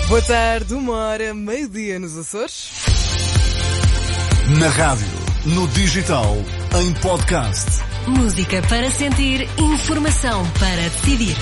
Boa tarde, 1h, meio-dia nos Açores. Na rádio, no digital, em podcast. Música para sentir, informação para decidir.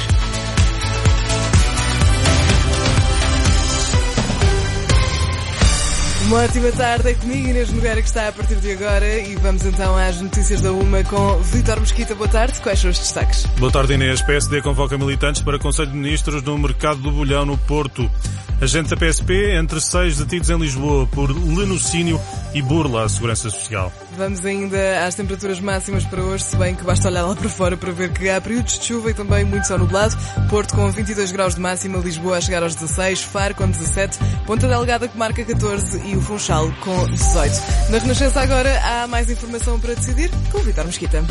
Uma ótima tarde, é comigo Inês Nogueira que está a partir de agora e vamos então às notícias da UMA com Vítor Mesquita. Boa tarde, quais são os destaques? Boa tarde, Inês. PSD convoca militantes para Conselho de Ministros no mercado do Bolhão, no Porto. Agente da PSP, entre 6 detidos em Lisboa por lenocínio e burla à Segurança Social. Vamos ainda às temperaturas máximas para hoje, se bem que basta olhar lá para fora para ver que há períodos de chuva e também muito sol nublado. Porto com 22 graus de máxima, Lisboa a chegar aos 16, Faro com 17, Ponta Delgada que marca 14 e o Funchal com 18. Na Renascença agora há mais informação para decidir com o Vítor Mesquita.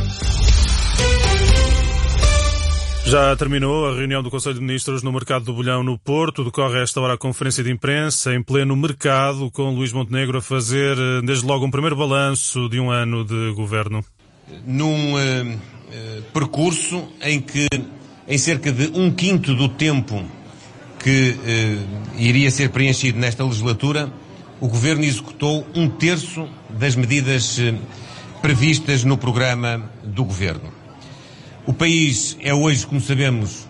Já terminou a reunião do Conselho de Ministros no mercado do Bolhão, no Porto. Decorre a esta hora a conferência de imprensa em pleno mercado, com Luís Montenegro a fazer, desde logo, um primeiro balanço de um ano de governo. Num percurso em que, em cerca de 1/5 do tempo que iria ser preenchido nesta legislatura, o governo executou 1/3 das medidas previstas no programa do governo. O país é hoje, como sabemos,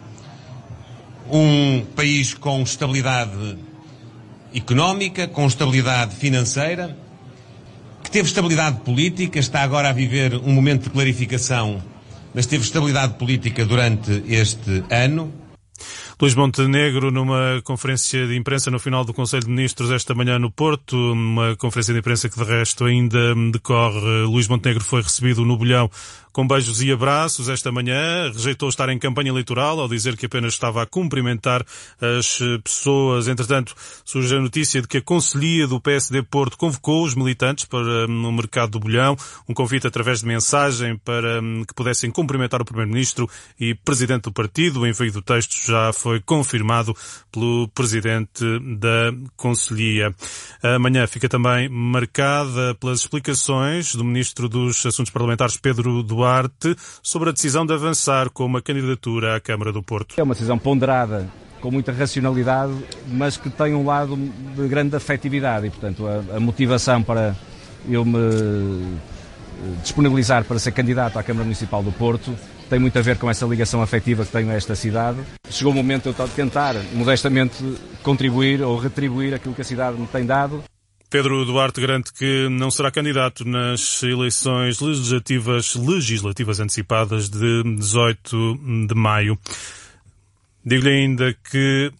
um país com estabilidade económica, com estabilidade financeira, que teve estabilidade política, está agora a viver um momento de clarificação, mas teve estabilidade política durante este ano. Luís Montenegro, numa conferência de imprensa no final do Conselho de Ministros esta manhã no Porto, uma conferência de imprensa que de resto ainda decorre. Luís Montenegro foi recebido no Bolhão com beijos e abraços esta manhã, rejeitou estar em campanha eleitoral ao dizer que apenas estava a cumprimentar as pessoas. Entretanto, surge a notícia de que a Conselhia do PSD Porto convocou os militantes para no mercado do Bolhão, um convite através de mensagem para que pudessem cumprimentar o Primeiro-Ministro e Presidente do partido. O envio do texto já foi confirmado pelo Presidente da Conselhia. Amanhã fica também marcada pelas explicações do Ministro dos Assuntos Parlamentares, Pedro Duarte, sobre a decisão de avançar com uma candidatura à Câmara do Porto. É uma decisão ponderada, com muita racionalidade, mas que tem um lado de grande afetividade e, portanto, a motivação para eu me disponibilizar para ser candidato à Câmara Municipal do Porto tem muito a ver com essa ligação afetiva que tenho a esta cidade. Chegou o momento de eu tentar, modestamente, contribuir ou retribuir aquilo que a cidade me tem dado. Pedro Duarte garante que não será candidato nas eleições legislativas antecipadas de 18 de maio. Digo-lhe ainda que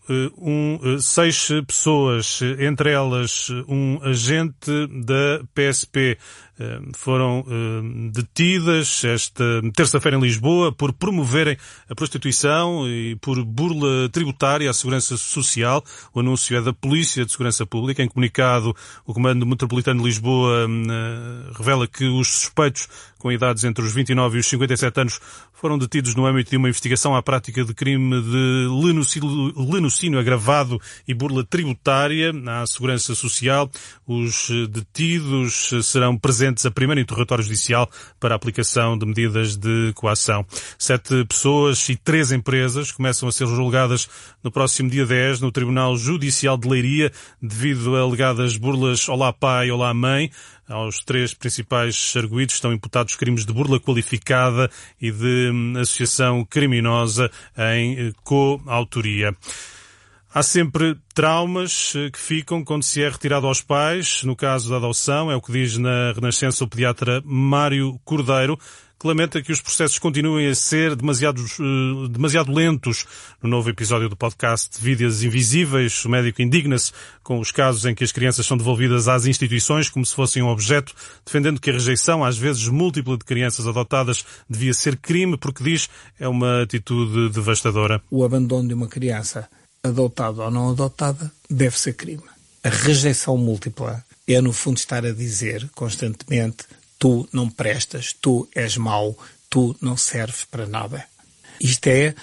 6 pessoas, entre elas um agente da PSP, foram detidas esta terça-feira em Lisboa por promoverem a prostituição e por burla tributária à Segurança Social. O anúncio é da Polícia de Segurança Pública. Em comunicado, o Comando Metropolitano de Lisboa revela que os suspeitos com idades entre os 29 e os 57 anos foram detidos no âmbito de uma investigação à prática de crime de lenocínio agravado e burla tributária à Segurança Social. Os detidos serão presentes a primeiro interrogatório judicial para a aplicação de medidas de coação. 7 pessoas e 3 empresas começam a ser julgadas no próximo dia 10 no Tribunal Judicial de Leiria devido a alegadas burlas Olá Pai, Olá Mãe. Aos 3 principais arguidos estão imputados crimes de burla qualificada e de associação criminosa em coautoria. Há sempre traumas que ficam quando se é retirado aos pais. No caso da adoção, é o que diz na Renascença o pediatra Mário Cordeiro, que lamenta que os processos continuem a ser demasiado lentos. No novo episódio do podcast Vidas Invisíveis, o médico indigna-se com os casos em que as crianças são devolvidas às instituições como se fossem um objeto, defendendo que a rejeição, às vezes múltipla, de crianças adotadas devia ser crime, porque diz é uma atitude devastadora. O abandono de uma criança, adotada ou não adotada, deve ser crime. A rejeição múltipla é, no fundo, estar a dizer constantemente: tu não prestas, tu és mau, tu não serves para nada. Isto é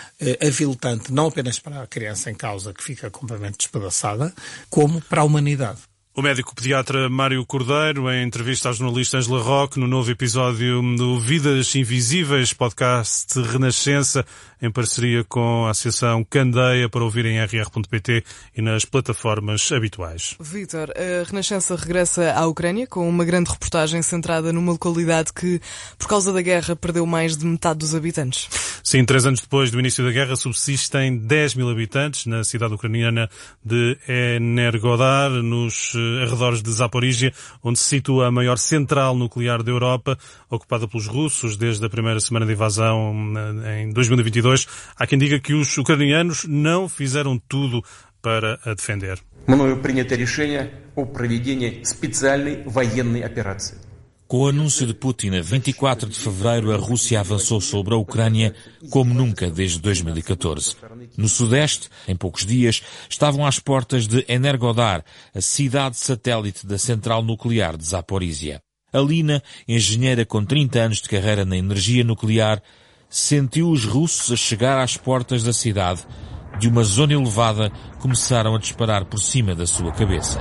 aviltante não apenas para a criança em causa, que fica completamente despedaçada, como para a humanidade. O médico pediatra Mário Cordeiro, em entrevista à jornalista Angela Roque, no novo episódio do Vidas Invisíveis, podcast Renascença, em parceria com a Associação Candeia, para ouvir em rr.pt e nas plataformas habituais. Vítor, a Renascença regressa à Ucrânia com uma grande reportagem centrada numa localidade que, por causa da guerra, perdeu mais de metade dos habitantes. Sim, 3 anos depois do início da guerra, subsistem 10 mil habitantes na cidade ucraniana de Energodar, nos arredores de Zaporíjia, onde se situa a maior central nuclear da Europa, ocupada pelos russos desde a primeira semana de invasão em 2022. Há quem diga que os ucranianos não fizeram tudo para a defender. Мною принято решение о проведении специальной военной операции. Com o anúncio de Putin, a 24 de fevereiro, a Rússia avançou sobre a Ucrânia como nunca desde 2014. No Sudeste, em poucos dias, estavam às portas de Energodar, a cidade satélite da central nuclear de Zaporíjia. Alina, engenheira com 30 anos de carreira na energia nuclear, sentiu os russos a chegar às portas da cidade. De uma zona elevada, começaram a disparar por cima da sua cabeça.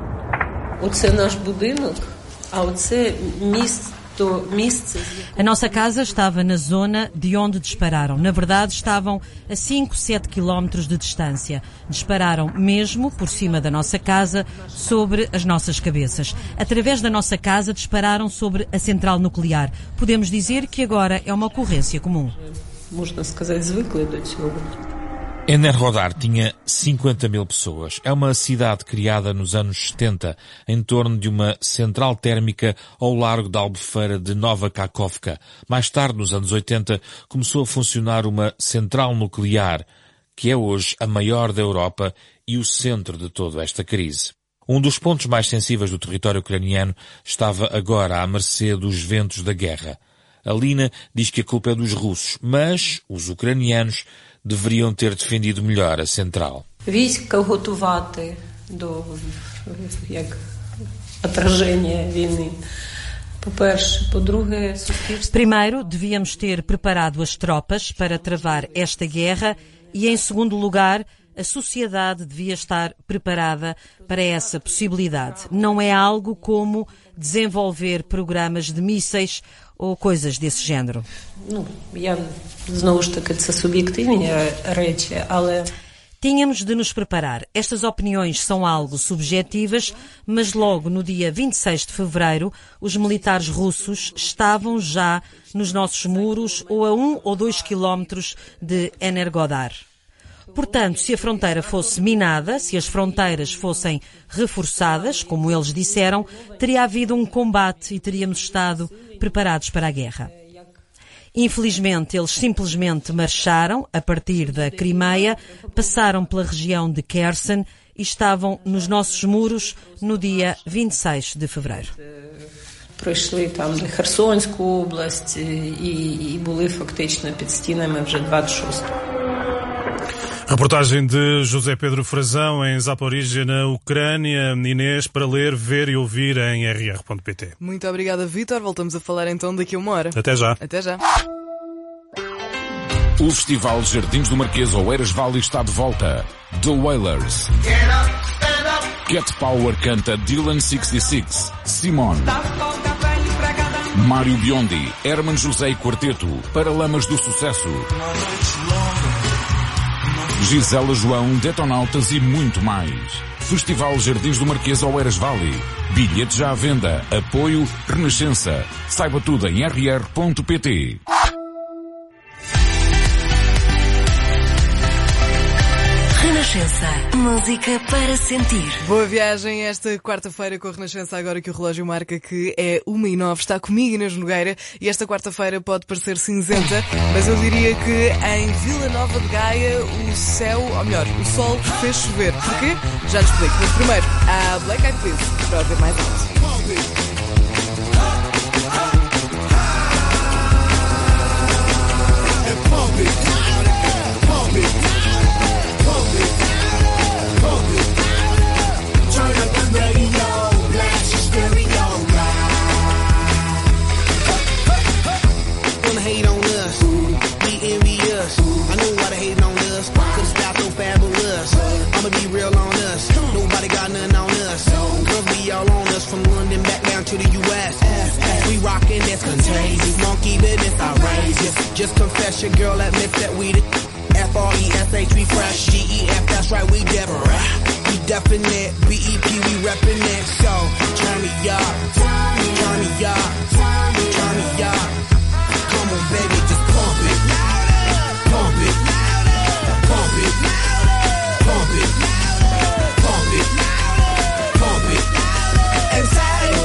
A nossa casa estava na zona de onde dispararam. Na verdade, estavam a 5, 7 quilómetros de distância. Dispararam mesmo por cima da nossa casa, sobre as nossas cabeças. Através da nossa casa, dispararam sobre a central nuclear. Podemos dizer que agora é uma ocorrência comum. Energodar tinha 50 mil pessoas. É uma cidade criada nos anos 70, em torno de uma central térmica ao largo da albufeira de Nova Kakhovka. Mais tarde, nos anos 80, começou a funcionar uma central nuclear, que é hoje a maior da Europa e o centro de toda esta crise. Um dos pontos mais sensíveis do território ucraniano estava agora à mercê dos ventos da guerra. Alina diz que a culpa é dos russos, mas os ucranianos deveriam ter defendido melhor a central. Primeiro, devíamos ter preparado as tropas para travar esta guerra e, em segundo lugar, a sociedade devia estar preparada para essa possibilidade. Não é algo como desenvolver programas de mísseis ou coisas desse género. Tínhamos de nos preparar. Estas opiniões são algo subjetivas, mas logo no dia 26 de fevereiro, os militares russos estavam já nos nossos muros ou a 1 ou 2 quilómetros de Energodar. Portanto, se a fronteira fosse minada, se as fronteiras fossem reforçadas, como eles disseram, teria havido um combate e teríamos estado preparados para a guerra. Infelizmente, eles simplesmente marcharam a partir da Crimeia, passaram pela região de Kherson e estavam nos nossos muros no dia 26 de fevereiro. Пройшли там Херсонську область і були фактично під стінами вже 26. Reportagem de José Pedro Frazão em Zaporíjia, na Ucrânia. Inês, para ler, ver e ouvir em rr.pt. Muito obrigada, Vítor. Voltamos a falar então daqui a uma hora. Até já. Até já. O Festival Jardins do Marquês Oeiras Valley está de volta. The Wailers. Cat Power canta Dylan 66. Simone. Mário Biondi, Herman José e Quarteto, Paralamas do Sucesso. Gisela João, Detonautas e muito mais. Festival Jardins do Marquês Oeiras Valley. Bilhete já à venda. Apoio Renascença. Saiba tudo em rr.pt. Renascença. Música para sentir. Boa viagem esta quarta-feira com a Renascença, agora que o relógio marca que é 1h09. Está comigo, Inês Nogueira, e esta quarta-feira pode parecer cinzenta, mas eu diria que em Vila Nova de Gaia o céu, ou melhor, o sol fez chover. Porquê? Já te explico. Mas primeiro, a Black Eyed Peas, para ouvir mais alto. I'ma be real on us. Nobody got nothing on us. Girls contagious. Monkey business outrageous. Just confess your girl admits that we the F-R-E-S-H, we fresh. G-E-F, that's right, we Deborah. We definite, B-E-P, we reppin' it. So, turn me up, turn me up, turn me up. Come on, baby, just pump it. Pump it. Pump it. Pump it. Pump it. Pump it. And side,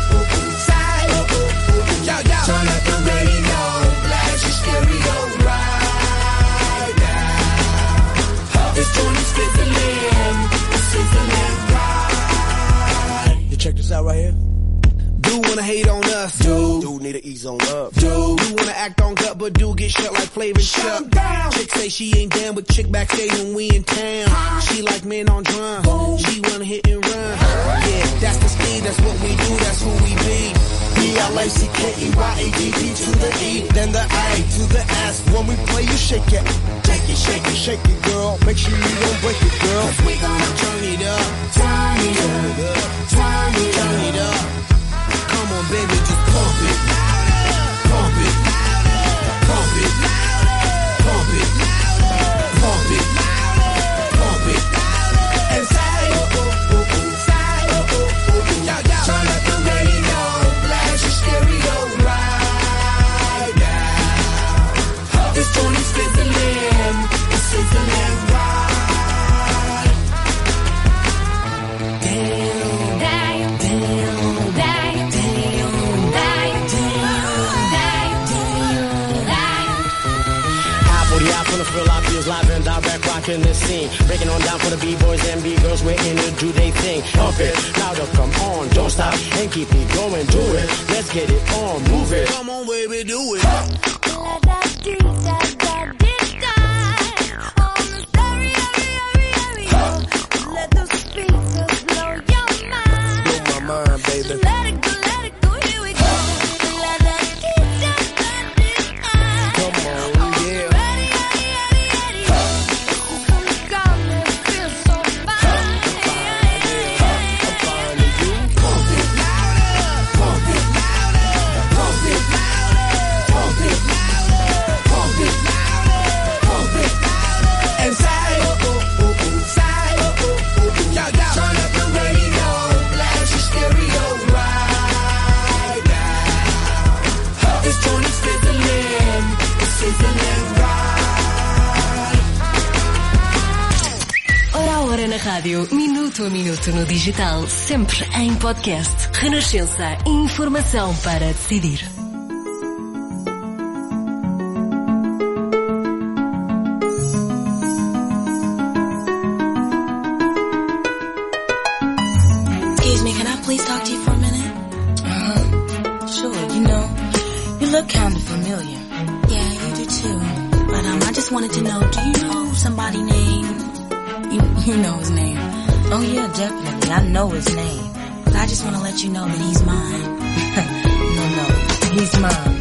turn up the radio, blast your stereo right now. It's Tony Switzerland, Switzerland right. You check this out right here. Do wanna hate on us, do need to ease on up, do wanna act on gut, but do get shut like Flavor Shut down. Chick say she ain't down, but chick backstage when we in town. She like men on drum, she wanna hit and run. Yeah, that's the speed, that's what we do, that's who we be. B-L-A-C-K-E-Y-A-D-D to the E, then the A to the S. When we play, you shake it, shake it, shake it, shake it, girl. Make sure you don't break it, girl. 'Cause we gonna turn it up, turn it up, turn it up. Come on, baby, just pump it, pump it, pump it, pump it, pump it, pump it, and say, turn up the radio, blast your stereo right now. It's Tony Switzerland, it's Switzerland right. Damn, damn, damn, damn, damn, damn, damn, damn. High 40 out from the field, I feels live and direct, rocking the scene. Breaking on down for the B-boys and B-girls, we're in to do they thing. Pump it, louder, come on, don't stop, and keep it going, do it. Let's get it on, move it. Come on, baby, do it. Let the speakers blow your mind. Blow my mind, baby. Let it go, here we go. Let that DJ let it out. Come on, yeah. Ready. This is gonna go, it feels so fine. I'm fine with you. Pump it louder, pump it louder, pump it louder, pump it louder, pump it louder, pump it louder, and say. Turn up the radio, blast your stereo right now. It's Tony Switzerland, it's Switzerland right. Ora a hora na rádio, minuto a minuto no digital, sempre em podcast. Renascença, informação para decidir. Please talk to you for a minute? Sure, you look kind of familiar. Yeah, you do too. But I just wanted to know, do you know somebody named... You know his name. Oh yeah, definitely. I know his name. But I just want to let you know that he's mine. No, he's mine.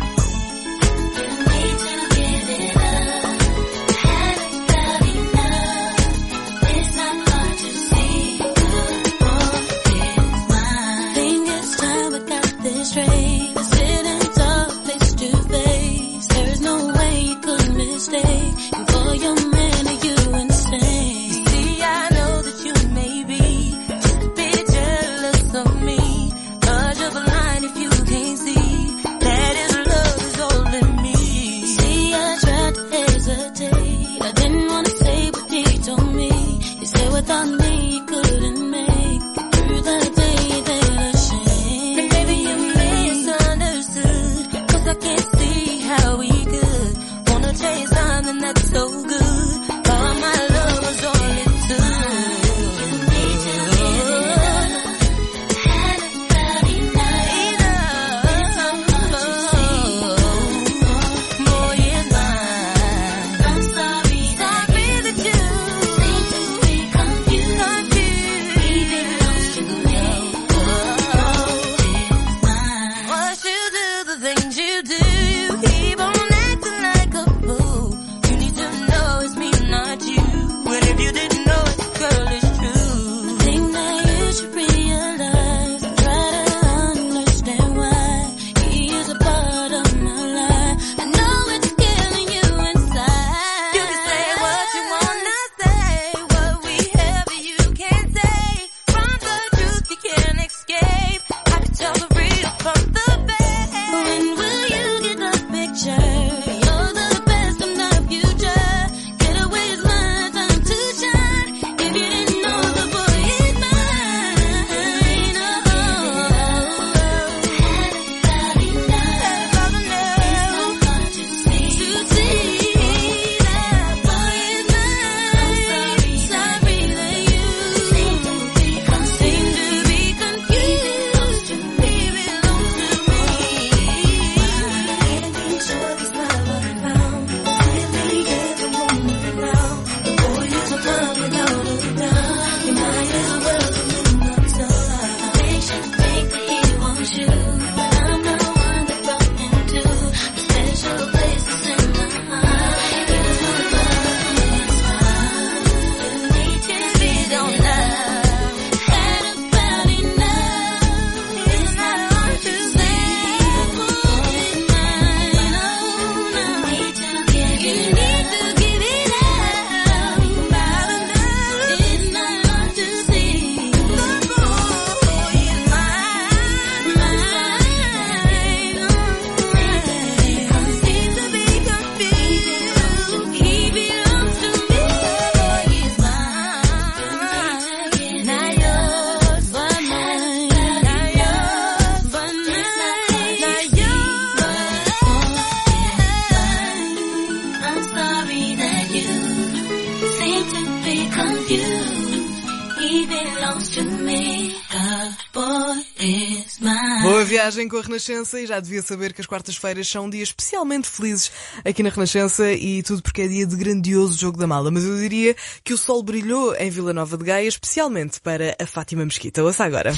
he belongs to me. A boy is mine. Boa viagem com a Renascença e já devia saber que as quartas-feiras são um dia especialmente felizes aqui na Renascença e tudo porque é dia de grandioso Jogo da Mala. Mas eu diria que o sol brilhou em Vila Nova de Gaia especialmente para a Fátima Mesquita. Ouça agora.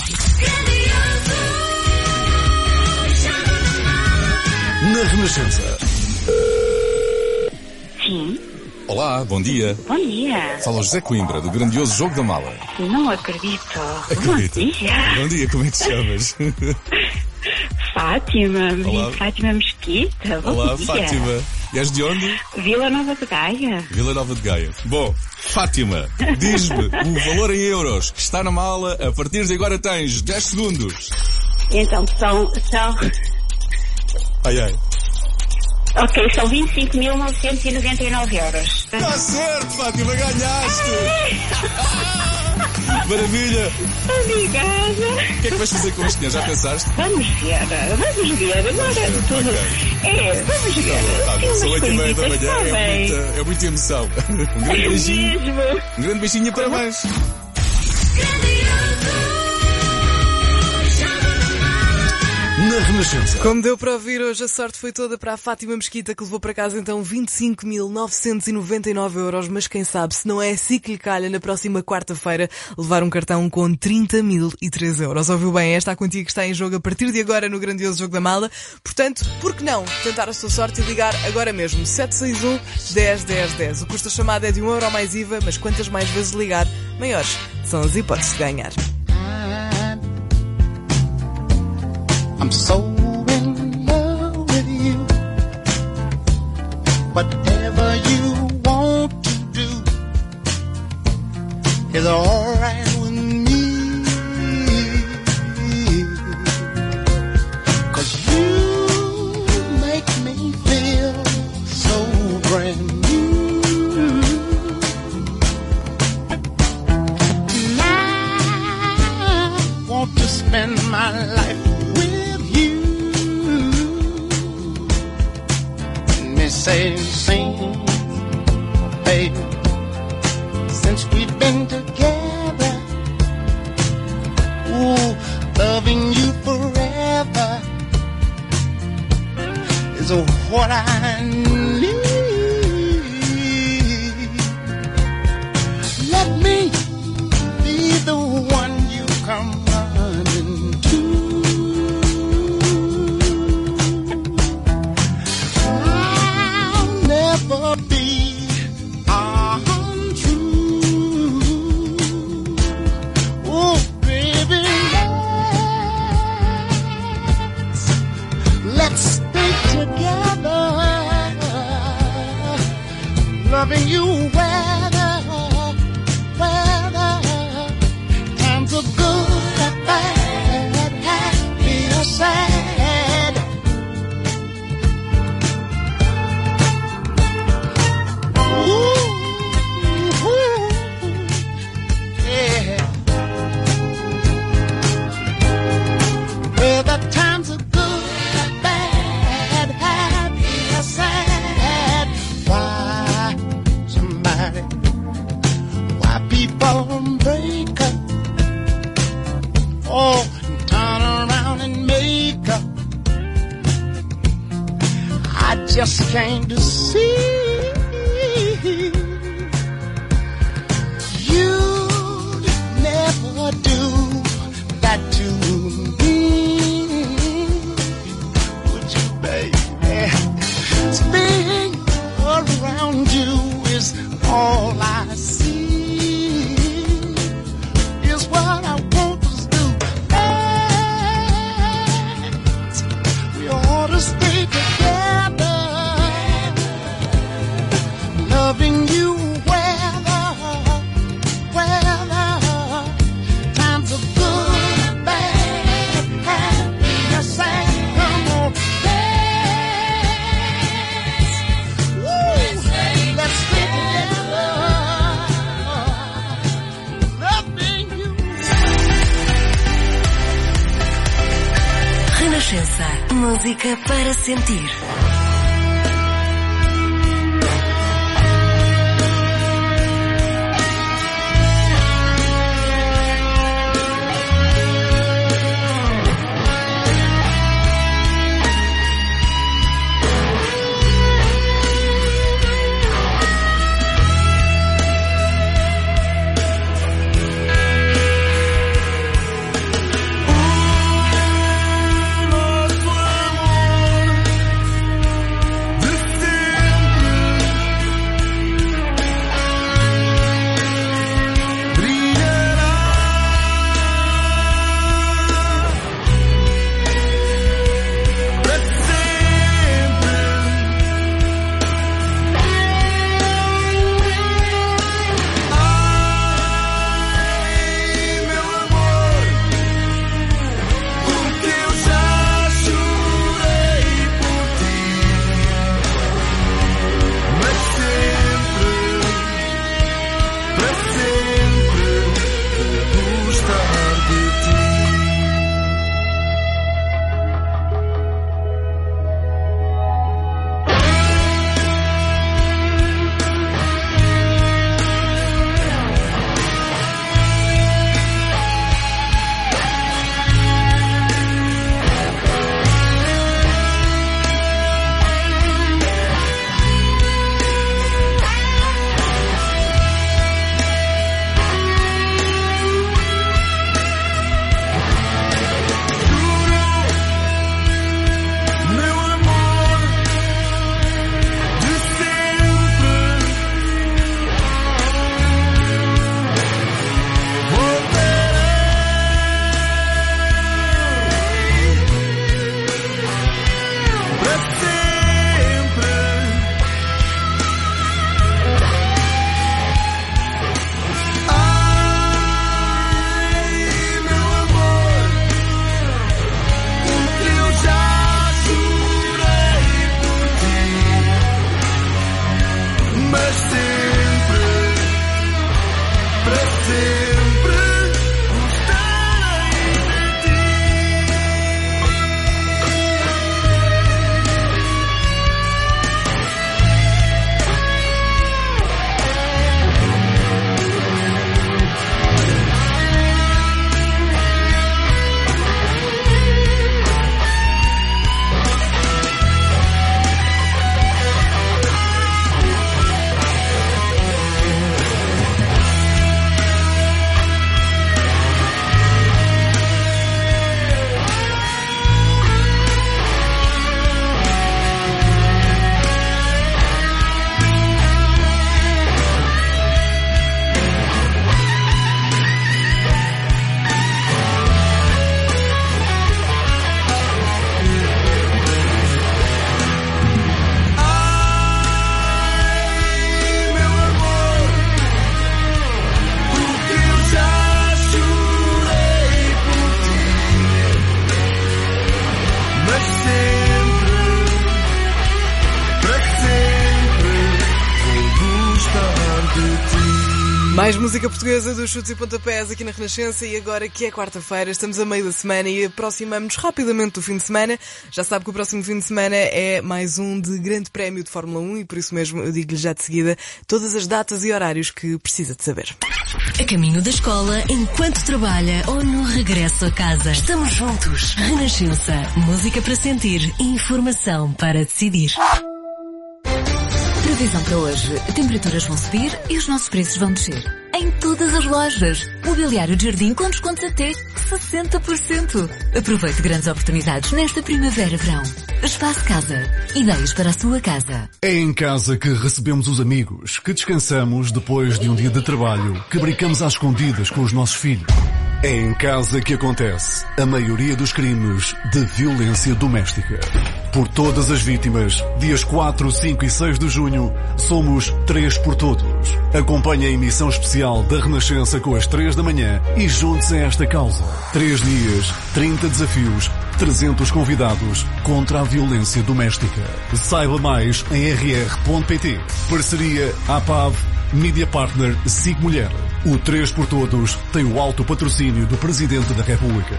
Na Renascença. Sim. Olá, bom dia. Bom dia. Fala o José Coimbra, do grandioso Jogo da Mala. Não acredito. Acredita. Bom dia. Bom dia, como é que te chamas? Fátima, Olá. Fátima Mesquita. Bom Olá, dia. Fátima. E és de onde? Vila Nova de Gaia. Vila Nova de Gaia. Bom, Fátima, diz-me o valor em euros que está na mala. A partir de agora tens 10 segundos. Então, são... Ai, ai. Ok, são 25.999 euros. Está certo, Fátima, ganhaste! Maravilha! Obrigada. O que é que vais fazer com este dinheiro? Já pensaste? Vamos ver agora tudo. Vamos ver. Tá bom, são 8h30 da manhã, é muita emoção. Um grande beijinho. Um grande beijinho e parabéns. Na Renascença. Como deu para ouvir, hoje a sorte foi toda para a Fátima Mesquita, que levou para casa então 25.999 euros, mas quem sabe se não é assim que lhe calha na próxima quarta-feira levar um cartão com 30.003 euros. Ouviu bem? Esta é a quantia que está em jogo a partir de agora no grandioso Jogo da Mala. Portanto, por que não tentar a sua sorte e ligar agora mesmo? 761 10 10 10. O custo da chamada é de 1 euro mais IVA, mas quantas mais vezes ligar, maiores são as hipóteses de ganhar. I'm so in love with you. Whatever you want to do is alright with me. 'Cause you make me feel so brand new. And I want to spend my life say, sing, baby, since we've been together, ooh, loving you forever is what I need. Let me be the one you come running to. Never be untrue. Oh, baby, let's stay together, loving you weather times are good or bad, happy or sad. Just came to see you'd never do that to me, would you, baby? Being around you is all I see, is what I want us to do. We ought to stay together, loving you weather times are good, bad, happy or sad. Come on, let's stay together, loving you. Renascença, música para sentir. Mais música portuguesa dos chutes e pontapés aqui na Renascença, e agora que é quarta-feira, estamos a meio da semana e aproximamos rapidamente do fim de semana. Já sabe que o próximo fim de semana é mais um de Grande Prémio de Fórmula 1 e por isso mesmo eu digo-lhe já de seguida todas as datas e horários que precisa de saber. A caminho da escola, enquanto trabalha ou no regresso a casa. Estamos juntos. Renascença. Música para sentir e informação para decidir. Previsão para hoje. Temperaturas vão subir e os nossos preços vão descer. Em todas as lojas. Mobiliário de jardim com descontos até 60%. Aproveite grandes oportunidades nesta primavera-verão. Espaço Casa. Ideias para a sua casa. É em casa que recebemos os amigos, que descansamos depois de um dia de trabalho, que brincamos às escondidas com os nossos filhos. É em casa que acontece a maioria dos crimes de violência doméstica. Por todas as vítimas, dias 4, 5 e 6 de junho, somos 3 por Todos. Acompanhe a emissão especial da Renascença com as 3 da manhã e junte-se a esta causa. 3 dias, 30 desafios, 300 convidados contra a violência doméstica. Saiba mais em rr.pt. Parceria APAV, Media Partner SIG Mulher. O 3 por Todos tem o alto patrocínio do Presidente da República.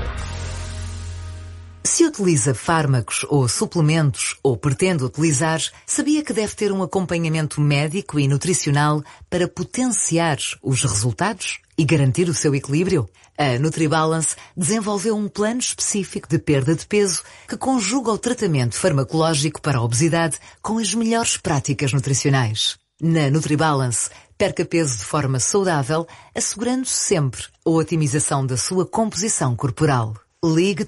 Se utiliza fármacos ou suplementos ou pretende utilizar, sabia que deve ter um acompanhamento médico e nutricional para potenciar os resultados e garantir o seu equilíbrio? A NutriBalance desenvolveu um plano específico de perda de peso que conjuga o tratamento farmacológico para a obesidade com as melhores práticas nutricionais. Na NutriBalance, perca peso de forma saudável, assegurando sempre a otimização da sua composição corporal. Ligue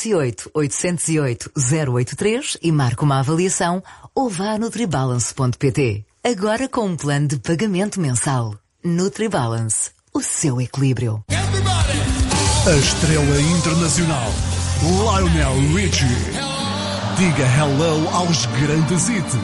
308-808-083 e marque uma avaliação ou vá a nutribalance.pt. Agora com um plano de pagamento mensal. NutriBalance, o seu equilíbrio. A estrela internacional, Lionel Richie. Diga hello aos grandes hits.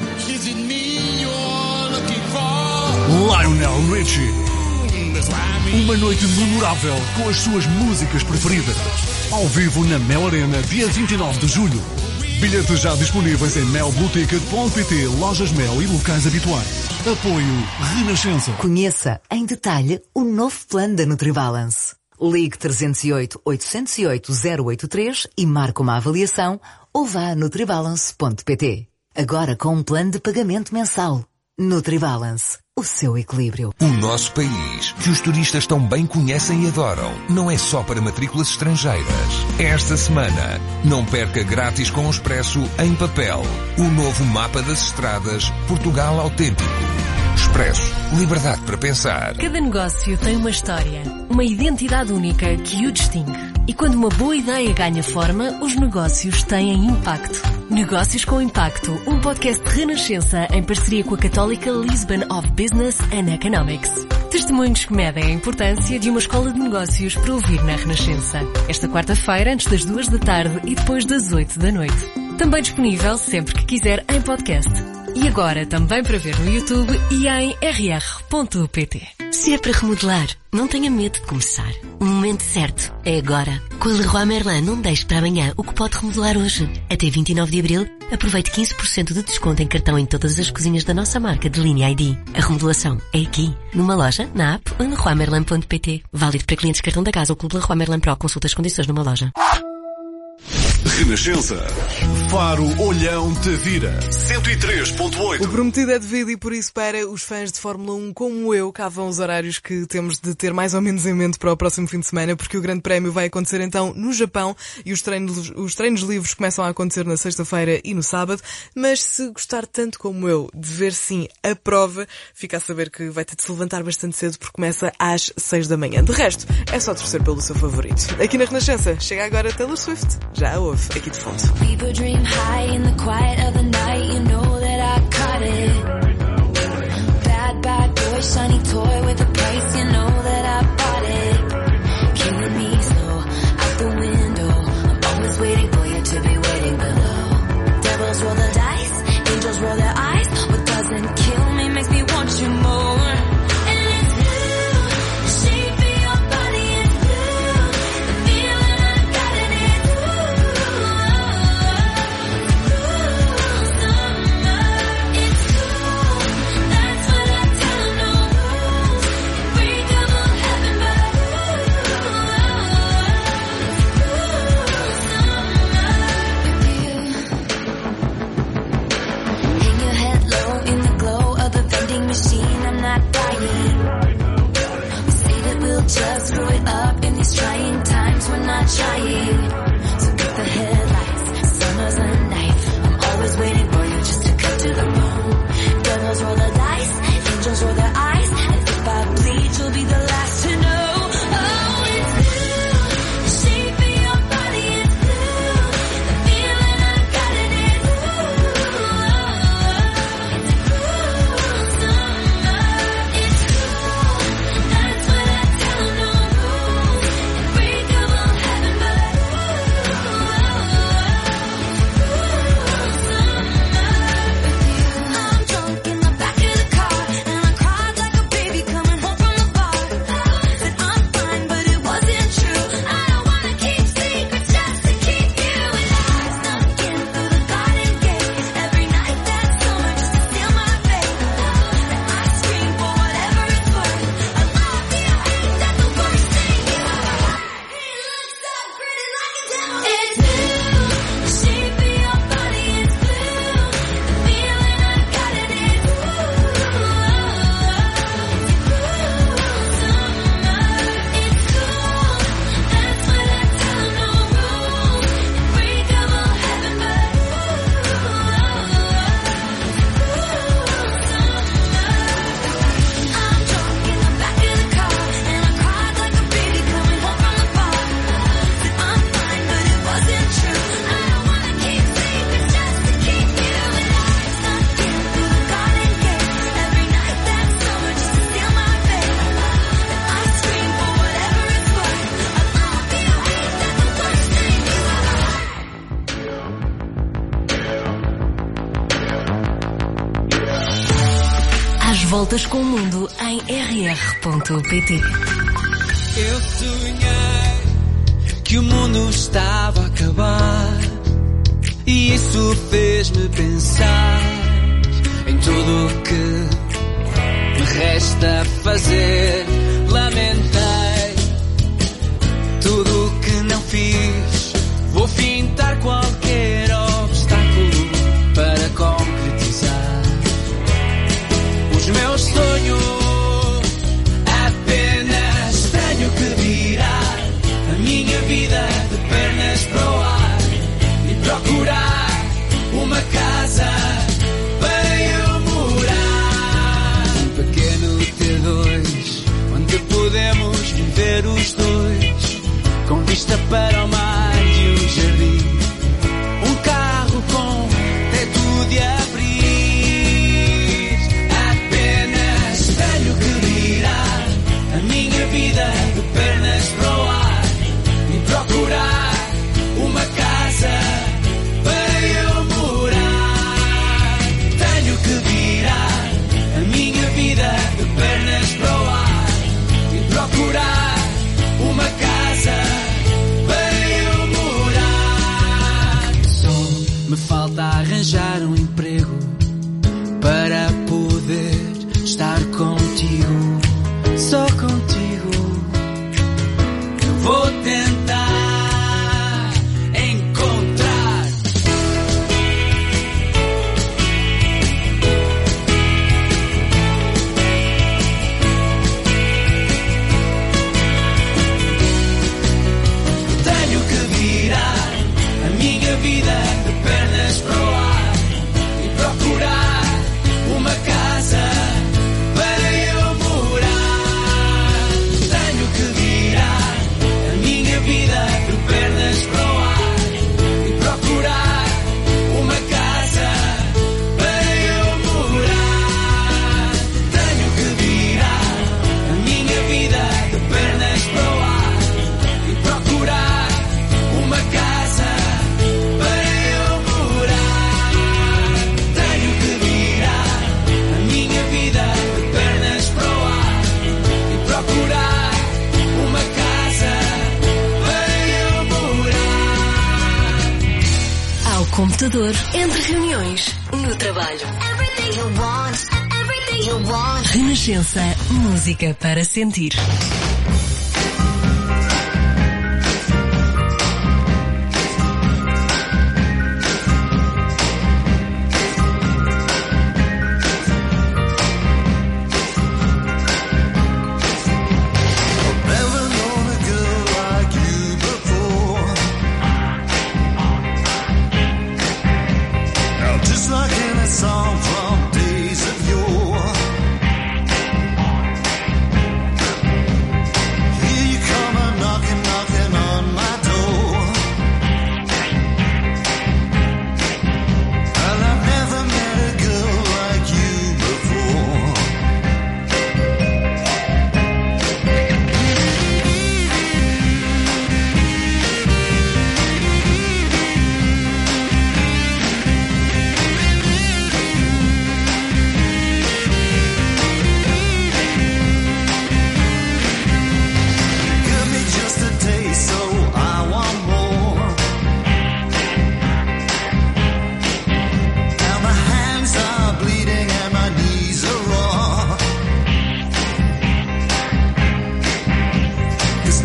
Lionel Richie. Uma noite memorável com as suas músicas preferidas. Ao vivo na Mel Arena, dia 29 de julho. Bilhetes já disponíveis em melblueticket.pt, lojas Mel e locais habituais. Apoio Renascença. Conheça em detalhe o novo plano da NutriBalance. Ligue 308-808-083 e marque uma avaliação ou vá a nutribalance.pt. Agora com um plano de pagamento mensal. NutriBalance, o seu equilíbrio. O nosso país, que os turistas tão bem conhecem e adoram, não é só para matrículas estrangeiras. Esta semana, não perca grátis com o Expresso em papel o novo mapa das estradas Portugal Autêntico. Expresso, liberdade para pensar. Cada negócio tem uma história, uma identidade única que o distingue. E quando uma boa ideia ganha forma, os negócios têm impacto. Negócios com Impacto, um podcast de Renascença em parceria com a Católica Lisbon of Business and Economics. Testemunhos que medem a importância de uma escola de negócios para ouvir na Renascença. Esta quarta-feira, antes das 2 da tarde e depois das 8 da noite. Também disponível sempre que quiser em podcast. E agora também para ver no YouTube e em rr.pt. Se é para remodelar, não tenha medo de começar. O momento certo é agora. Com a Leroy Merlin não deixe para amanhã o que pode remodelar hoje. Até 29 de abril, aproveite 15% de desconto em cartão em todas as cozinhas da nossa marca de linha ID. A remodelação é aqui, numa loja, na app ou em leroymerlin.pt. Válido para clientes de cartão da casa ou Clube Leroy Merlin Pro. Consulta as condições numa loja. Renascença. Faro Olhão Tavira 103.8. O prometido é devido e por isso para os fãs de Fórmula 1 como eu, cá vão os horários que temos de ter mais ou menos em mente para o próximo fim de semana, porque o Grande Prémio vai acontecer então no Japão e os treinos livres começam a acontecer na sexta-feira e no sábado, mas se gostar tanto como eu de ver sim a prova, fica a saber que vai ter de se levantar bastante cedo porque começa às 6 da manhã. De resto, é só torcer pelo seu favorito. Aqui na Renascença, chega agora Taylor Swift. Já a ouve, aqui de fundo. People dream high in the quiet of the night. You know that I caught it. Bad, bad boy, shiny toy with a price. You know that I bought it. Killing me slow, out the window. I'm always waiting for you to be waiting below. Devils roll the dice, angels roll their eyes. What doesn't kill me makes me want you more. Break up through it up in these trying times. We're not trying. So cut the headlights. Summer's a night. I'm always waiting for you just to cut to the bone. Devils roll the dice. Angels roll their eyes. And if I bleed, you'll be the last to know. Oh, it's blue. The shape of your body is blue. The feeling I got it is blue. It's cool. That's what I tell them. No rules. Unbreakable heaven, but I'm drunk in the back of the car, and I cried like a baby coming home from the bar. Said I'm fine, but it wasn't true. I don't wanna keep secrets just to keep you alive. Snuck in through the garden gate every night that summer just to steal my faith. And I scream for whatever it's worth. I love you, hate, that's the worst thing you ever. He looks so pretty like a devil. It's blue. The shape of your body is blue. The feeling I got it is blue. It's cool. That's what I tell them. No rules. Unbreakable heaven, but I'm drunk in the back of the car, and I cried like a baby coming home from the bar. Said I'm fine, but it wasn't true. I don't wanna keep secrets just to keep you alive. Snuck in through the garden gate every night that summer just to steal my faith. And I scream for whatever it's worth. I love you, hate, that's the worst thing you ever. Às voltas com o mundo em rr.pt. Eu sonhei que o mundo estava a acabar, e isso fez-me pensar em tudo o que me resta fazer. Lamentei tudo o que não fiz. Vou fintar qualquer obstáculo para concretizar os meus sonhos. Apenas tenho que virar a minha vida de pernas para o ar e procurar uma casa para eu morar. Um pequeno T2 onde podemos viver os dois, com vista para o mar e um jardim. Um carro com teto de abrir. Apenas tenho que virar a minha vida de pernas para o ar e procurar uma casa para eu morar. Tenho que virar a minha vida de pernas para o ar e procurar uma casa para eu morar. Só me falta arranjar um emprego para poder estar contigo, só contigo. Eu vou tentar encontrar. Tenho que virar a minha vida de pernas para o ar e procurar uma casa para eu morar. Tenho que virar a minha vida de pernas para o ar e procurar uma casa para eu morar. Tenho que virar a minha vida de pernas para o ar e procurar uma casa para eu morar. Tenho que virar a minha vida de pernas para o ar e procurar uma casa para eu morar. Ao computador, entre reuniões, no trabalho. Renascença, música para sentir. Never know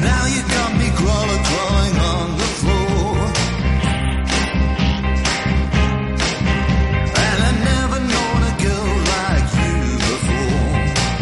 Now you got me crawling on the floor. And I never known a girl like you before.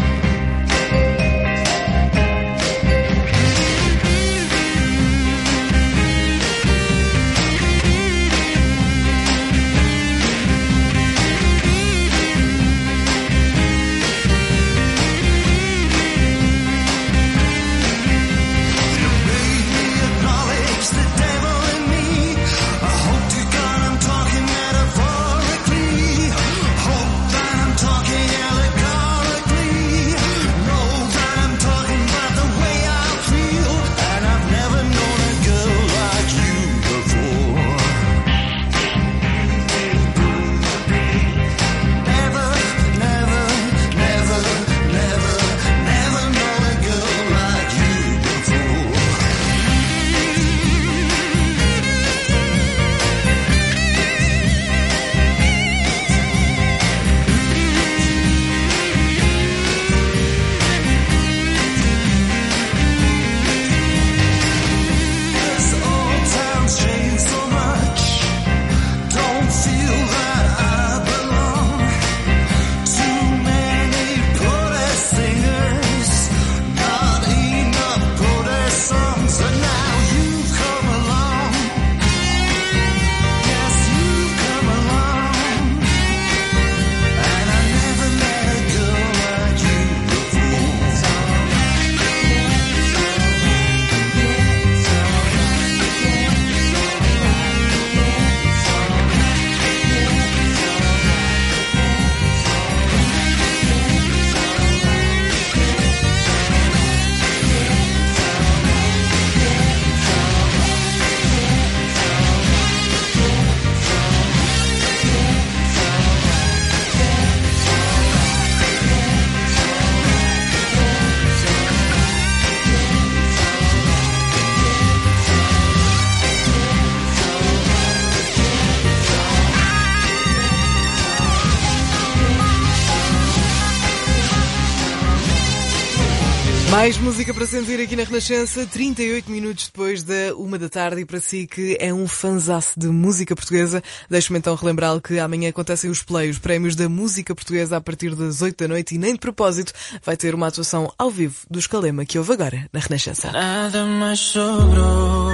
Mais música para sentir aqui na Renascença, 38 minutos depois da 1 da tarde, e para si que é um fanzaço de música portuguesa, deixe-me então relembrá-lo que amanhã acontecem os prémios da música portuguesa a partir das 8 da noite, e nem de propósito vai ter uma atuação ao vivo do Escalema que ouve agora na Renascença. Nada mais sobrou.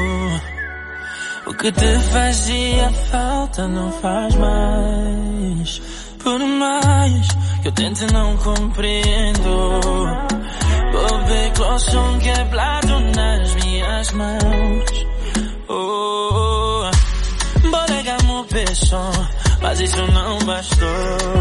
O que te fazia falta não faz mais. Por mais que eu tente, não compreendo. Vou ver clochão quebrado nas minhas mãos. Oh, bolegamos o peixão, mas isso não bastou.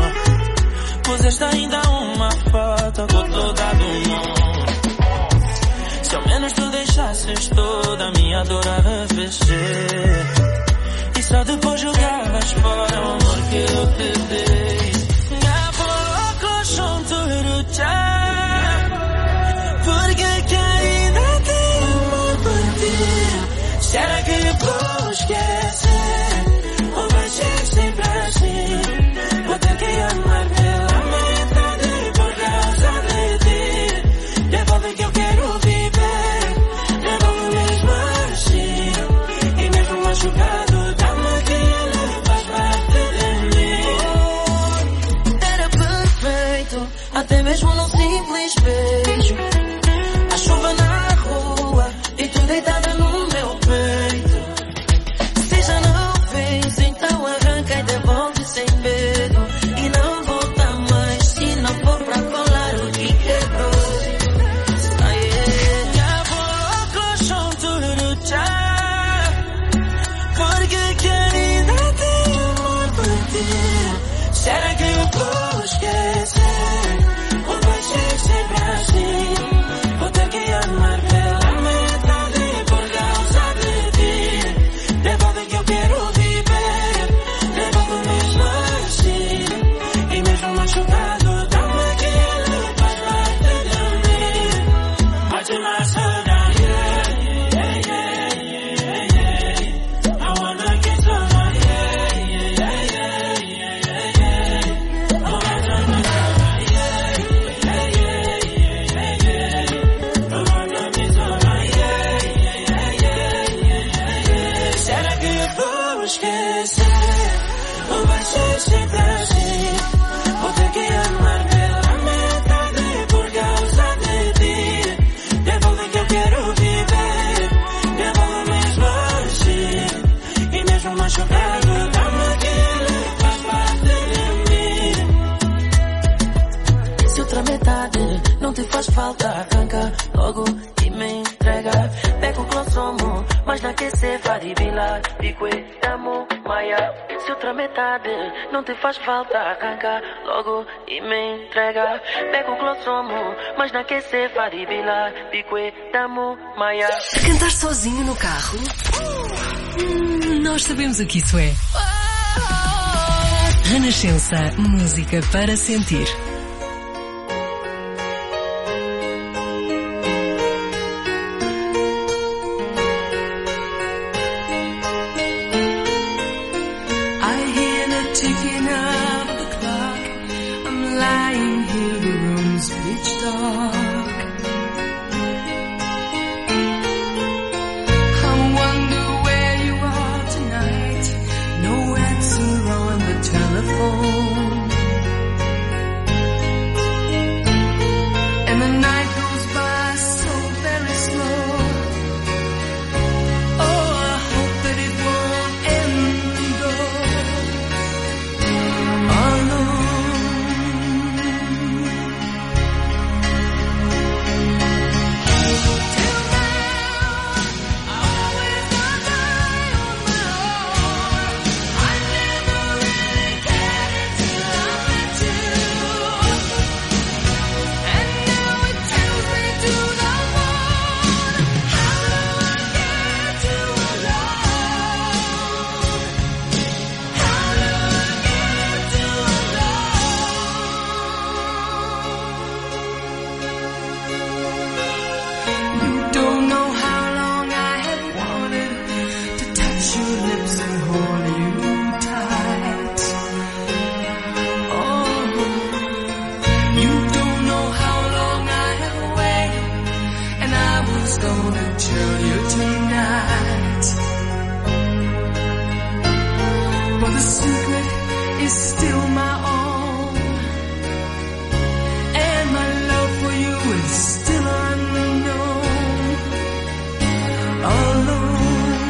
Puseste ainda uma foto com toda do mundo. Se ao menos tu deixasses toda a minha dor arrefecer, e só depois jogavas fora o amor que eu te dei. Acabou o colchão tudo já. Porque que ainda tenho amor por ti? Será que eu vou esquecer? Ou vai ser sempre assim? Vou ter que amar pela metade por causa de ti. Devolve que eu quero viver, devolve mesmo assim. E mesmo machucado, dá-me aquilo que faz parte de mim. Era perfeito, até mesmo num simples beijo. Chuva na rua e tu deitada no meu peito. Se já não vens, então arranca e devolve sem medo. E não volta mais, se não for pra colar o que quebrou. Acabou o colchão tudo já. Porque que ainda tenho amor por ti? Será que eu vou esquecer? Ou vai ser sempre assim? Amar pela metade por causa de ti. Devolve que eu quero viver, devolve mesmo assim. E mesmo machucado, dá-me aquilo que faz parte de mim. Pode lá saudar, yeah, yeah, yeah, yeah, yeah. I wanna get some, yeah, yeah, yeah, yeah, yeah, yeah. Oh, I don't know. falta, arranca logo e me entrega. Pego o glossomo, mas na que se vai bilar. Fico e damo maia. Se outra metade não te faz falta, arranca logo e me entrega. Pego o glossomo, mas na que se vai bilar. Fico e damo maia. A cantar sozinho no carro? Nós sabemos o que isso é. Renascença, música para sentir. I hear the ticking of the clock. I'm lying here, the room's pitch dark. I wonder where you are tonight. No answer on the telephone. And the night goes by so very slow. Oh, I hope that it won't end alone. You don't know how long I have wanted to touch your lips and hold you tight. Oh, you don't know how long I have waited, and I was gonna tell you tonight. But the secret is still my own, and my love for you is still unknown. Alone.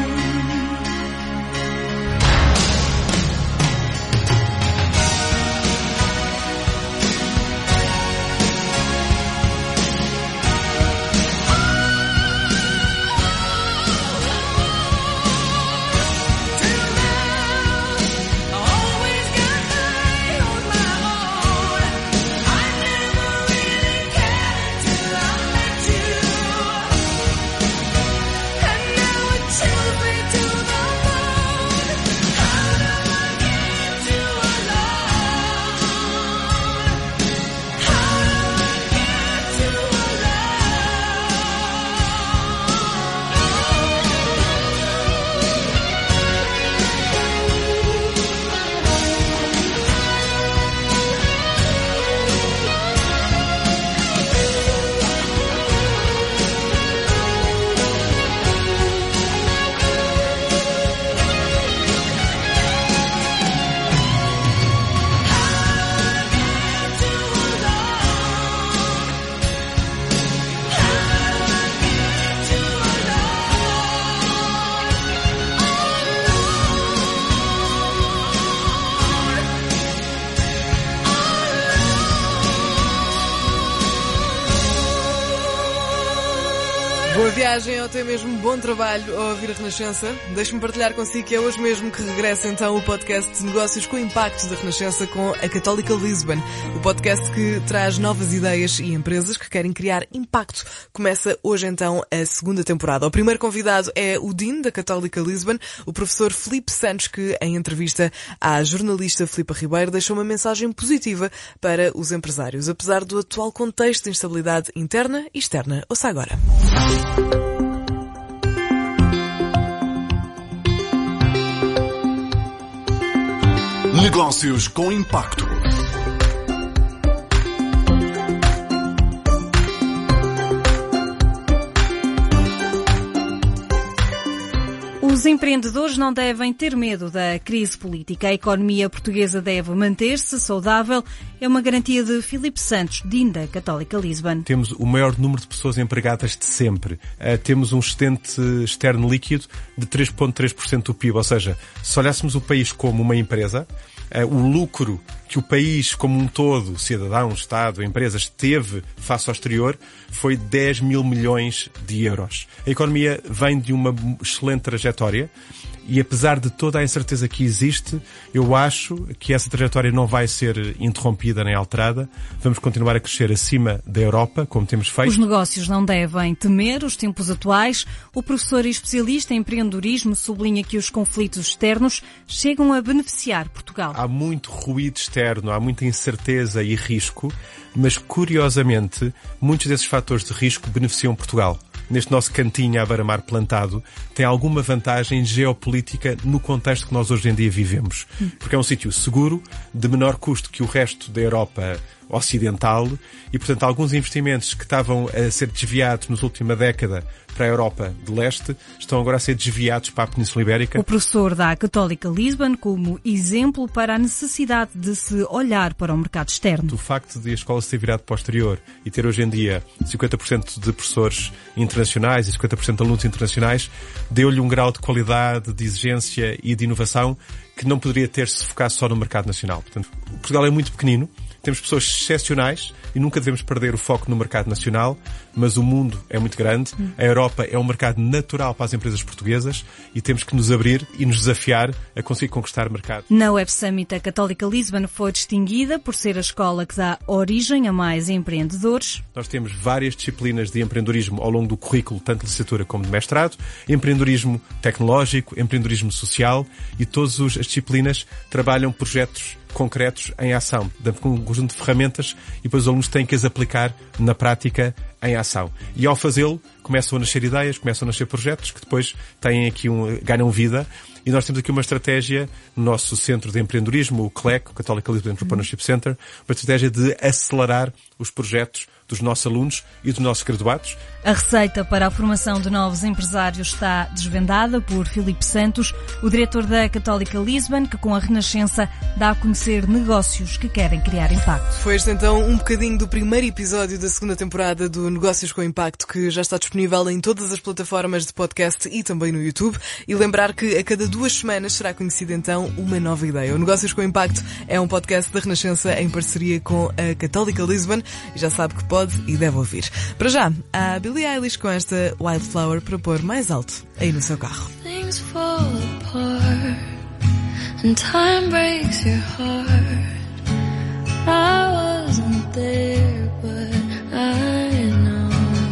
Boa viagem ou até mesmo bom trabalho ao ouvir a Renascença. Deixe-me partilhar consigo que é hoje mesmo que regressa então o podcast de Negócios com Impacto da Renascença com a Católica Lisbon. O podcast que traz novas ideias e empresas que querem criar impacto. Começa hoje então a segunda temporada. O primeiro convidado é o Dean da Católica Lisbon, o professor Filipe Santos, que em entrevista à jornalista Filipa Ribeiro deixou uma mensagem positiva para os empresários, apesar do atual contexto de instabilidade interna e externa. Ouça agora. Negócios com Impacto. Os empreendedores não devem ter medo da crise política. A economia portuguesa deve manter-se saudável. É uma garantia de Filipe Santos, Dean da Católica Lisbon. Temos o maior número de pessoas empregadas de sempre. Temos um excedente externo líquido de 3,3% do PIB. Ou seja, se olhássemos o país como uma empresa, o lucro que o país como um todo, cidadãos, Estado, empresas, teve face ao exterior foi 10 mil milhões de euros. A economia vem de uma excelente trajetória e apesar de toda a incerteza que existe, eu acho que essa trajetória não vai ser interrompida nem alterada. Vamos continuar a crescer acima da Europa, como temos feito. Os negócios não devem temer os tempos atuais. O professor e especialista em empreendedorismo sublinha que os conflitos externos chegam a beneficiar Portugal. Há muito ruído externo, há muita incerteza e risco, mas curiosamente, muitos desses fatores de risco beneficiam Portugal. Neste nosso cantinho à beira-mar plantado, tem alguma vantagem geopolítica no contexto que nós hoje em dia vivemos. Porque é um sítio seguro, de menor custo que o resto da Europa ocidental e, portanto, alguns investimentos que estavam a ser desviados nas última década para a Europa de Leste estão agora a ser desviados para a Península Ibérica. O professor dá a Católica Lisbon como exemplo para a necessidade de se olhar para o mercado externo. O facto de a escola se ter virado para o exterior e ter hoje em dia 50% de professores internacionais e 50% de alunos internacionais deu-lhe um grau de qualidade, de exigência e de inovação que não poderia ter se focasse só no mercado nacional. Portanto, Portugal é muito pequenino. Temos pessoas excepcionais e nunca devemos perder o foco no mercado nacional, mas o mundo é muito grande. A Europa é um mercado natural para as empresas portuguesas e temos que nos abrir e nos desafiar a conseguir conquistar mercado. Na Web Summit, a Católica Lisbon foi distinguida por ser a escola que dá origem a mais empreendedores. Nós temos várias disciplinas de empreendedorismo ao longo do currículo, tanto de licenciatura como de mestrado. Empreendedorismo tecnológico, empreendedorismo social e todas as disciplinas trabalham projetos concretos em ação, dando um conjunto de ferramentas e depois os alunos têm que as aplicar na prática em ação. E ao fazê-lo, começam a nascer ideias, começam a nascer projetos que depois têm aqui ganham vida. E nós temos aqui uma estratégia no nosso centro de empreendedorismo, o CLEC, o Católica Lisbon Entrepreneurship Center, uma estratégia de acelerar os projetos dos nossos alunos e dos nossos graduados. A receita para a formação de novos empresários está desvendada por Filipe Santos, o diretor da Católica Lisbon, que com a Renascença dá a conhecer negócios que querem criar impacto. Foi este então um bocadinho do primeiro episódio da segunda temporada do Negócios com Impacto, que já está disponível em todas as plataformas de podcast e também no YouTube. E lembrar que a cada 2 semanas será conhecida então uma nova ideia. O Negócios com Impacto é um podcast da Renascença em parceria com a Católica Lisbon e já sabe que pode e deve ouvir. Para já, há Billie Eilish com esta Wildflower para pôr mais alto aí no seu carro. Things fall apart and time breaks your heart. I wasn't there, but I know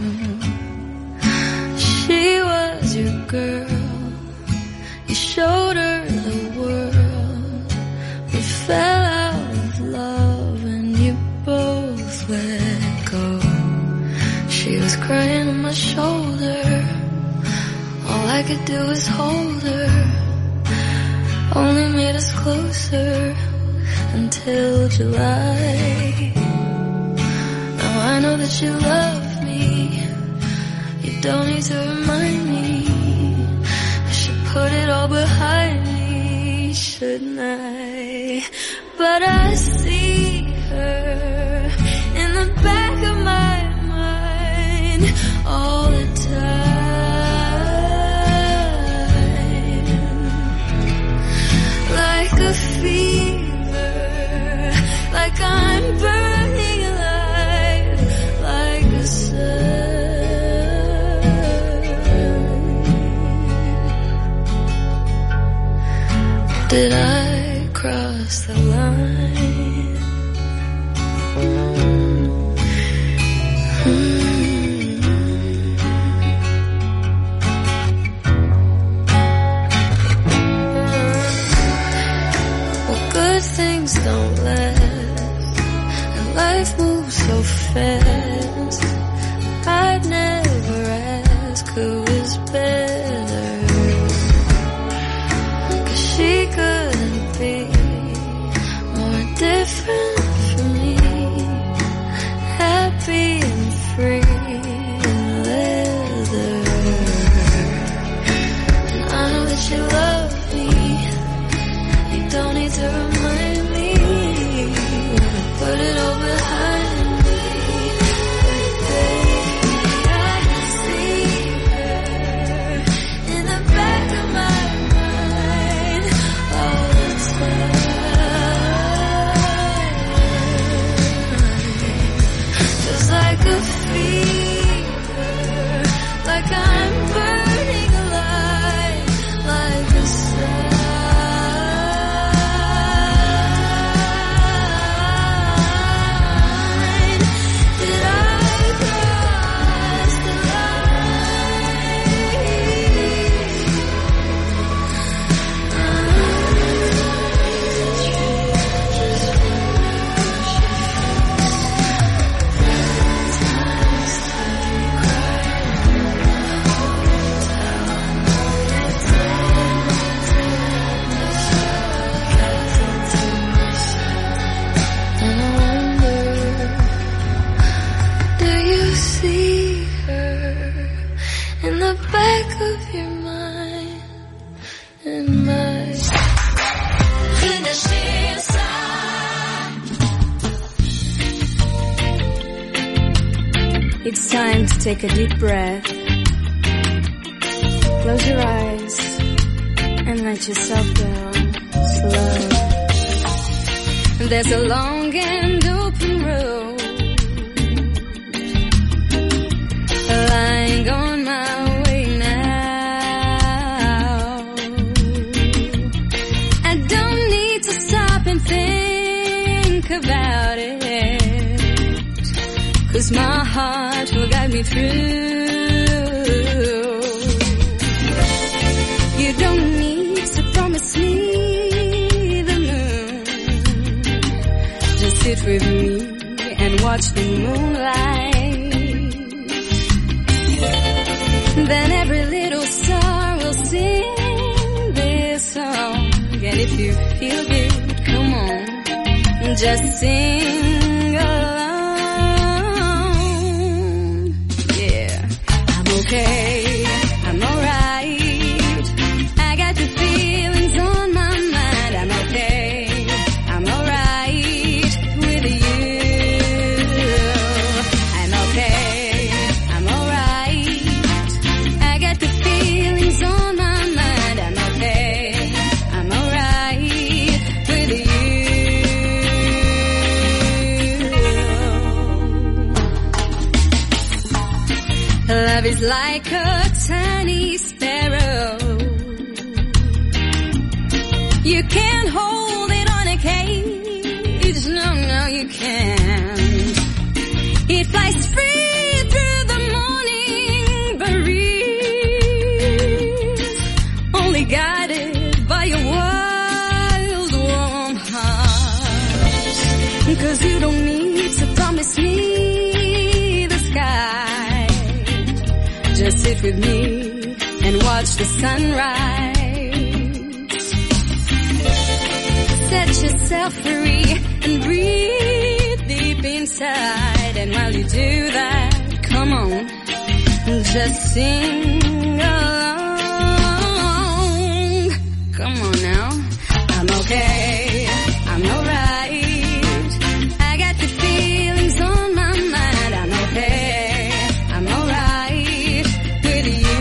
she was your girl. You showed her the world. We fell out of love and you both let go. She was crying on my shoulder. All I could do was hold her. Only made us closer until July. Now I know that you love me. You don't need to remind me. I should put it all behind me, shouldn't I? But I see her in the back of my mind all the time. Like a fever, like I'm burning alive, like a sun. Did I cross the line? Well, good things don't last, and life moves so fast. I'd never ask who is better, 'cause she couldn't be more different from me. Happy and free in leather. And I know that you love me. You don't need to remind me. Put it all behind me. But baby, I see her Take a deep breath. Close your eyes and let yourself go slow. There's a long and open road lying on my way now. I don't need to stop and think about it, 'cause my heart will guide me through. You don't need to promise me the moon. Just sit with me and watch the moonlight. Then every little star will sing this song. And if you feel good, come on, just sing along. Yeah, I'm okay, I'm alright. I got the feelings on my mind. I'm okay, I'm alright with you. I'm okay, I'm alright. I got the feelings on my mind. I'm okay, I'm alright with you. Love is like a tiny sparrow. You can't hold it on a cage. No, no, you can't. It flies free through the morning breeze, only guided by your wild, warm heart. 'Cause you don't need to promise me the sky. Just sit with me and watch the sunrise. Set yourself free and breathe deep inside. And while you do that, come on, just sing along. Come on now. I'm okay, I'm alright. I got the feelings on my mind. I'm okay, I'm alright with you.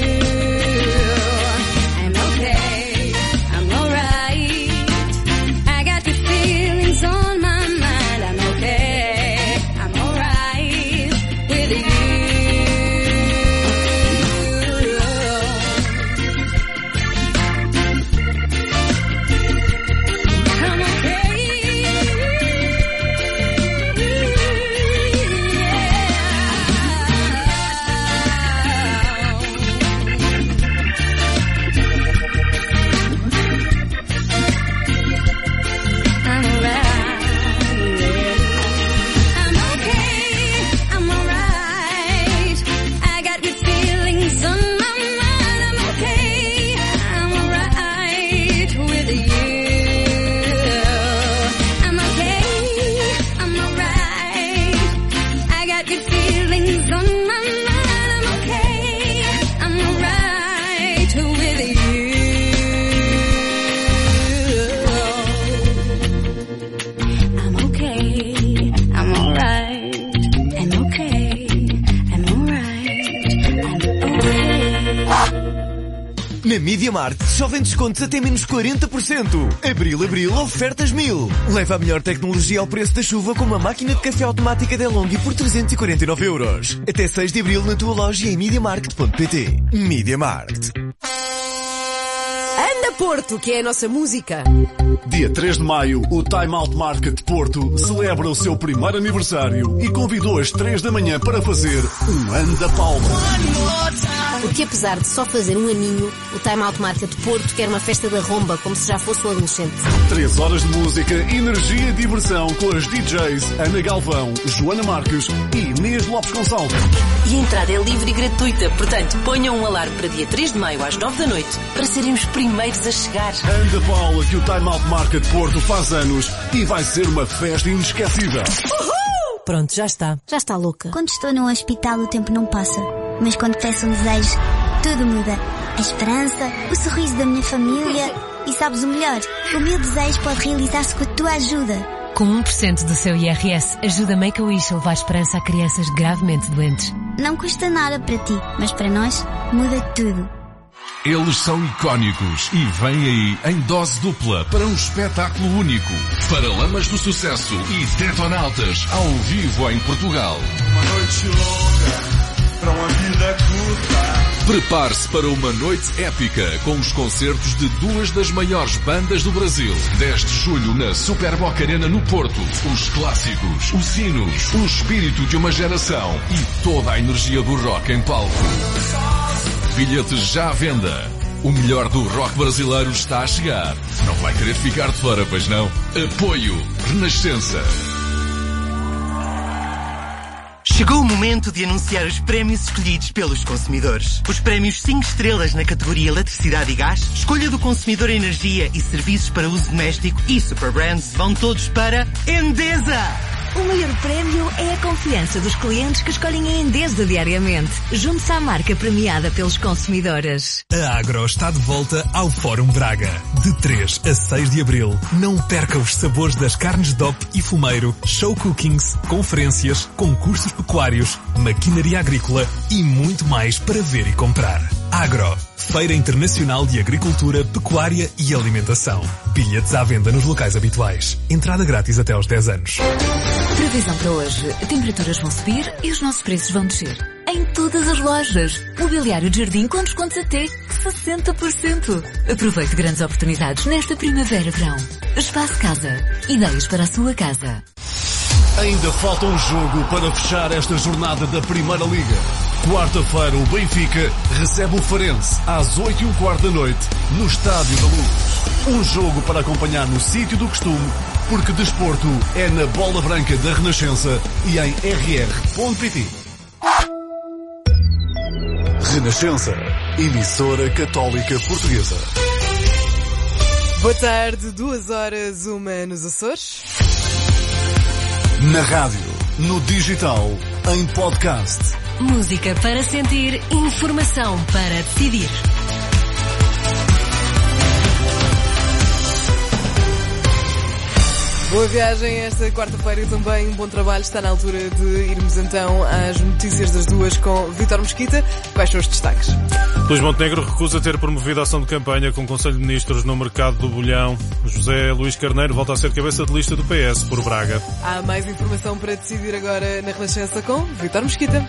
I'm okay, I'm alright. I got the feelings on my mind. I'm okay, I'm alright with you. I'm okay. I'm alright. I'm okay, I'm alright. I got good feelings on my mind. I'm okay, I'm alright with you. I'm okay, I'm alright. I got good feelings on my mind. I'm okay, I'm alright with you. I'm okay, I'm alright. I'm okay, I'm alright. I'm okay. Na MediaMarkt só vem descontos até menos 40%. Abril, ofertas 1000. Leva a melhor tecnologia ao preço da chuva com uma máquina de café automática DeLonghi por 349€. Até 6 de abril na tua loja em MediaMarkt.pt. MediaMarkt. Anda Porto, que é a nossa música. Dia 3 de maio, o Time Out Market de Porto celebra o seu primeiro aniversário e convidou às 3 da manhã para fazer um Anda Palma. Porque apesar de só fazer um aninho, o Time Out Market de Porto quer uma festa da romba, como se já fosse um adolescente. 3 horas de música, energia e diversão com as DJs Ana Galvão, Joana Marques e Inês Lopes Gonçalves. E a entrada é livre e gratuita, portanto ponham um alarme para dia 3 de maio às 9 da noite para serem os primeiros a chegar. Anda Paula, que o Time Out Market de Porto faz anos e vai ser uma festa inesquecível. Uhul! Pronto, já está. Já está louca. Quando estou num hospital o tempo não passa, mas quando peço um desejo, tudo muda. A esperança, o sorriso da minha família e sabes o melhor, o meu desejo pode realizar-se com a tua ajuda. Com 1% do seu IRS, ajuda Make-A-Wish a levar esperança a crianças gravemente doentes. Não custa nada para ti, mas para nós muda tudo. Eles são icónicos e vêm aí em dose dupla para um espetáculo único. Paralamas do Sucesso e Detonautas ao vivo em Portugal. Uma noite longa para uma vida curta. Prepare-se para uma noite épica com os concertos de duas das maiores bandas do Brasil. 10 de julho na Super Boca Arena no Porto. Os clássicos, os hinos, o espírito de uma geração e toda a energia do rock em palco. Bilhetes já à venda. O melhor do rock brasileiro está a chegar. Não vai querer ficar de fora, pois não? Apoio Renascença. Chegou o momento de anunciar os prémios escolhidos pelos consumidores. Os prémios 5 estrelas na categoria Eletricidade e Gás, Escolha do Consumidor Energia e Serviços para Uso Doméstico e Super Brands vão todos para Endesa! O maior prémio é a confiança dos clientes que escolhem a Endesa diariamente. Junte-se à marca premiada pelos consumidores. A Agro está de volta ao Fórum Braga. De 3 a 6 de abril. Não perca os sabores das carnes DOP e fumeiro, show cookings, conferências, concursos pecuários, maquinaria agrícola e muito mais para ver e comprar. Agro, Feira Internacional de Agricultura, Pecuária e Alimentação. Bilhetes à venda nos locais habituais. Entrada grátis até aos 10 anos. Previsão para hoje. Temperaturas vão subir e os nossos preços vão descer. Em todas as lojas. Mobiliário de jardim com descontos até 60%. Aproveite grandes oportunidades nesta primavera-verão. Espaço Casa. Ideias para a sua casa. Ainda falta um jogo para fechar esta jornada da Primeira Liga. Quarta-feira o Benfica recebe o Farense às 8h15 da noite no Estádio da Luz. Um jogo para acompanhar no sítio do costume, porque desporto é na Bola Branca da Renascença e em rr.pt. Renascença, emissora católica portuguesa. Boa tarde, 2h01 nos Açores. Na rádio, no digital, em podcast. Música para sentir, informação para decidir. Boa viagem esta quarta-feira e também um bom trabalho. Está na altura de irmos então às notícias das duas com Vítor Mesquita. Quais são os destaques? Luís Montenegro recusa ter promovido a ação de campanha com o Conselho de Ministros no mercado do Bolhão. José Luís Carneiro volta a ser cabeça de lista do PS por Braga. Há mais informação para decidir agora na Renascença com Vítor Mesquita.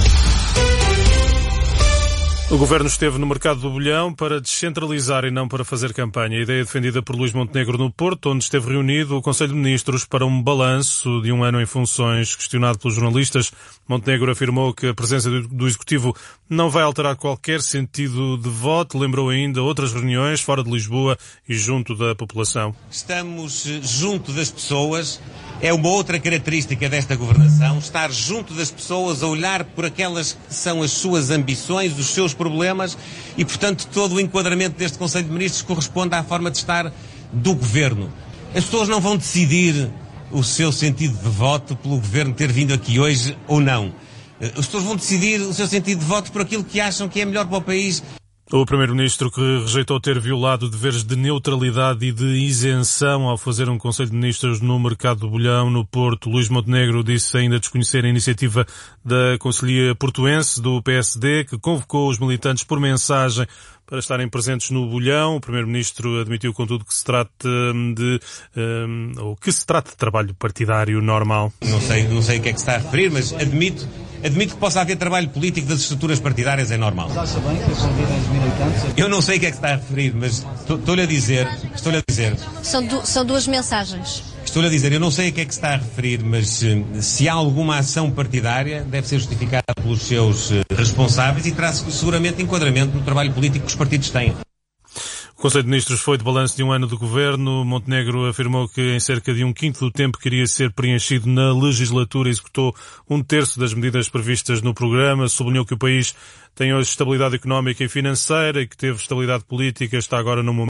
O Governo esteve no mercado do Bolhão para descentralizar e não para fazer campanha. A ideia defendida por Luís Montenegro no Porto, onde esteve reunido o Conselho de Ministros para um balanço de um ano em funções. Questionado pelos jornalistas, Montenegro afirmou que a presença do Executivo não vai alterar qualquer sentido de voto. Lembrou ainda outras reuniões fora de Lisboa e junto da população. Estamos junto das pessoas. É uma outra característica desta governação, estar junto das pessoas, a olhar por aquelas que são as suas ambições, os seus problemas e, portanto, todo o enquadramento deste Conselho de Ministros corresponde à forma de estar do Governo. As pessoas não vão decidir o seu sentido de voto pelo Governo ter vindo aqui hoje ou não. As pessoas vão decidir o seu sentido de voto por aquilo que acham que é melhor para o país. O Primeiro-Ministro, que rejeitou ter violado deveres de neutralidade e de isenção ao fazer um Conselho de Ministros no mercado do Bolhão, no Porto. Luís Montenegro disse ainda desconhecer a iniciativa da Conselhia Portuense do PSD, que convocou os militantes por mensagem para estarem presentes no Bolhão. O Primeiro-Ministro admitiu, contudo, que se trata de trabalho partidário normal. Não sei o que é que se está a referir, mas admito que possa haver trabalho político das estruturas partidárias, é normal. Mas acha bem que convidem os militantes? Eu não sei o que é que se está a referir, mas estou-lhe a dizer. São duas mensagens. Estou-lhe a dizer, eu não sei a que é que se está a referir, mas se há alguma ação partidária, deve ser justificada pelos seus responsáveis e traz seguramente enquadramento no trabalho político que os partidos têm. O Conselho de Ministros foi de balanço de um ano de governo. Montenegro afirmou que em cerca de 1/5 do tempo que iria ser preenchido na legislatura executou 1/3 das medidas previstas no programa. Sublinhou que o país tem hoje estabilidade económica e financeira e que teve estabilidade política. Está agora num momento